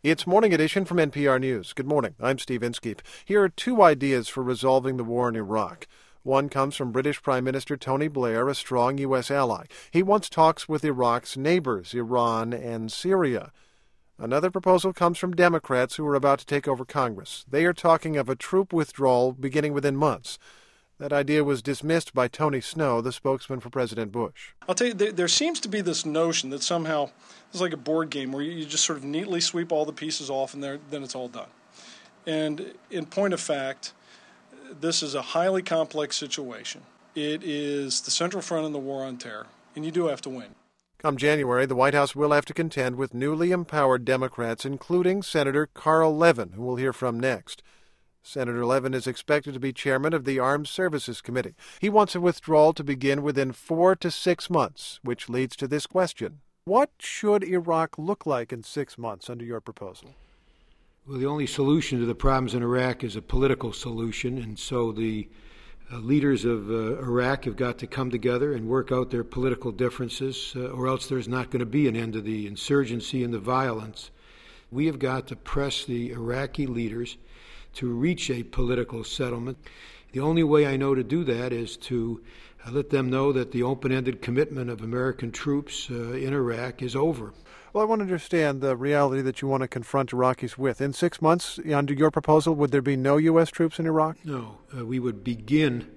It's Morning Edition from NPR News. Good morning. I'm Steve Inskeep. Here are two ideas for resolving the war in Iraq. One comes from British Prime Minister Tony Blair, a strong U.S. ally. He wants talks with Iraq's neighbors, Iran and Syria. Another proposal comes from Democrats who are about to take over Congress. They are talking of a troop withdrawal beginning within months. That idea was dismissed by Tony Snow, the spokesman for President Bush. I'll tell you, there seems to be this notion that somehow it's like a board game where you just sort of neatly sweep all the pieces off and then it's all done. And in point of fact, this is a highly complex situation. It is the central front in the war on terror, and you do have to win. Come January, the White House will have to contend with newly empowered Democrats, including Senator Carl Levin, who we'll hear from next. Senator Levin is expected to be chairman of the Armed Services Committee. He wants a withdrawal to begin within 4 to 6 months, which leads to this question. What should Iraq look like in 6 months under your proposal? Well, the only solution to the problems in Iraq is a political solution, and so the leaders of Iraq have got to come together and work out their political differences, or else there's not going to be an end to the insurgency and the violence. We have got to press the Iraqi leaders to reach a political settlement. The only way I know to do that is to let them know that the open-ended commitment of American troops in Iraq is over. Well, I want to understand the reality that you want to confront Iraqis with. In 6 months, under your proposal, would there be no U.S. troops in Iraq? No. We would begin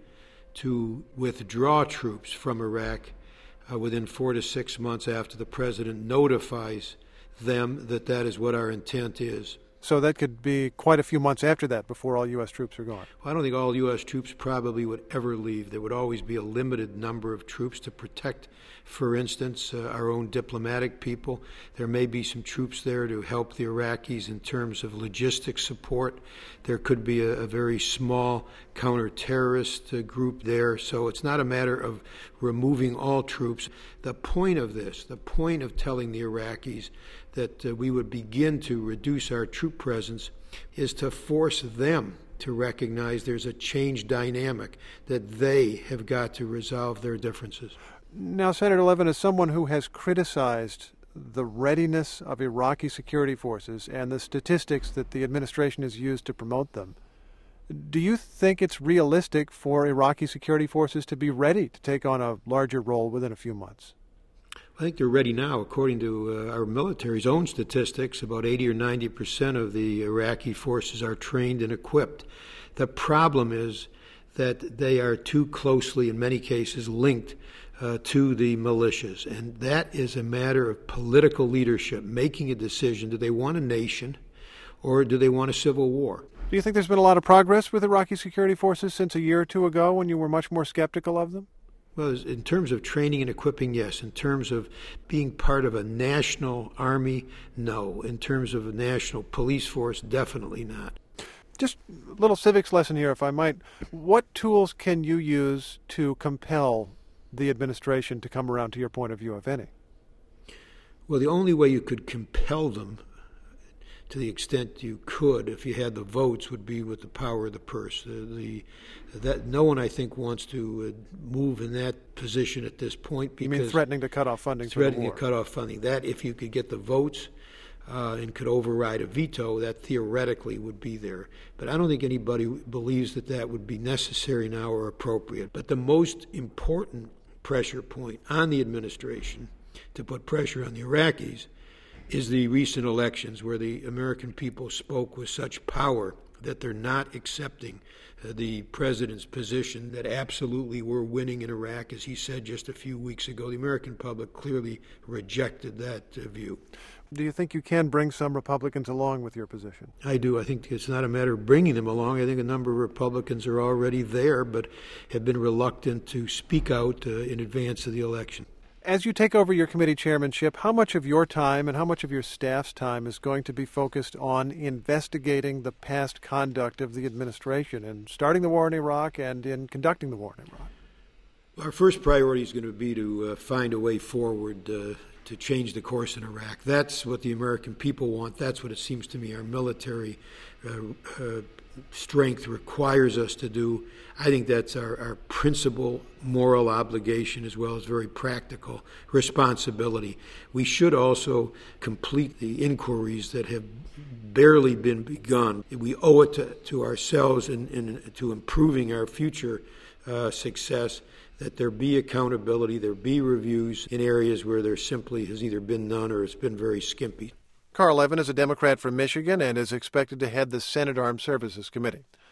to withdraw troops from Iraq within 4 to 6 months after the president notifies them that that is what our intent is. So that could be quite a few months after that before all U.S. troops are gone. Well, I don't think all U.S. troops probably would ever leave. There would always be a limited number of troops to protect, for instance, our own diplomatic people. There may be some troops there to help the Iraqis in terms of logistic support. There could be a very small counter-terrorist group there. So it's not a matter of removing all troops. The point of this, the point of telling the Iraqis that we would begin to reduce our troop presence is to force them to recognize there's a change dynamic, that they have got to resolve their differences. Now, Senator Levin, as someone who has criticized the readiness of Iraqi security forces and the statistics that the administration has used to promote them, do you think it's realistic for Iraqi security forces to be ready to take on a larger role within a few months? I think they're ready now. According to our military's own statistics, about 80 or 90% of the Iraqi forces are trained and equipped. The problem is that they are too closely, in many cases, linked to the militias. And that is a matter of political leadership, making a decision. Do they want a nation or do they want a civil war? Do you think there's been a lot of progress with Iraqi security forces since a year or two ago when you were much more skeptical of them? Well, in terms of training and equipping, yes. In terms of being part of a national army, no. In terms of a national police force, definitely not. Just a little civics lesson here, if I might. What tools can you use to compel the administration to come around to your point of view, if any? Well, the only way you could compel them, to the extent you could, if you had the votes, would be with the power of the purse. That no one, I think, wants to move in that position at this point. Because you mean threatening to cut off funding for the war? Threatening to cut off funding. That, if you could get the votes and could override a veto, that theoretically would be there. But I don't think anybody believes that that would be necessary now or appropriate. But the most important pressure point on the administration to put pressure on the Iraqis is the recent elections where the American people spoke with such power that they're not accepting the president's position that absolutely we're winning in Iraq. As he said just a few weeks ago, the American public clearly rejected that view. Do you think you can bring some Republicans along with your position? I do. I think it's not a matter of bringing them along. I think a number of Republicans are already there but have been reluctant to speak out in advance of the election. As you take over your committee chairmanship, how much of your time and how much of your staff's time is going to be focused on investigating the past conduct of the administration and starting the war in Iraq and in conducting the war in Iraq? Our first priority is going to be to find a way forward to change the course in Iraq. That's what the American people want. That's what it seems to me our military strength requires us to do. I think that's our principal moral obligation as well as very practical responsibility. We should also complete the inquiries that have barely been begun. We owe it to ourselves and to improving our future success that there be accountability, there be reviews in areas where there simply has either been none or it's been very skimpy. Carl Levin is a Democrat from Michigan and is expected to head the Senate Armed Services Committee.